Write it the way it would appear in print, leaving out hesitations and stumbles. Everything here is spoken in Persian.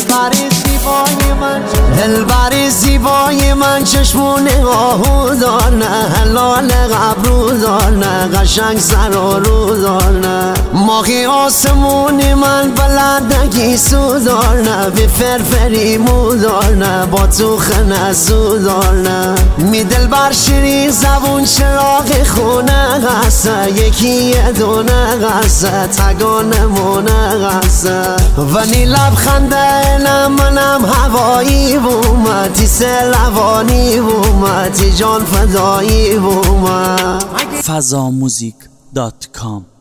دلبر زیبای من چشمون آهو دارنه، حلال قبرو دارنه، قشنگ سر و رو دارنه. ماهی آسمونی من بلدگی سو دارنه، بی فرفری مو دارنه، با تو خنسو دارنه. می دلبر شیرین زبون چراغ خونه غصه، یکی یه دونه غصه، تگانمونه غصه. ونی لبخنده منم هوایی بومتی، سلوانی بومتی، جان فدایی بومت. fazamuzik.com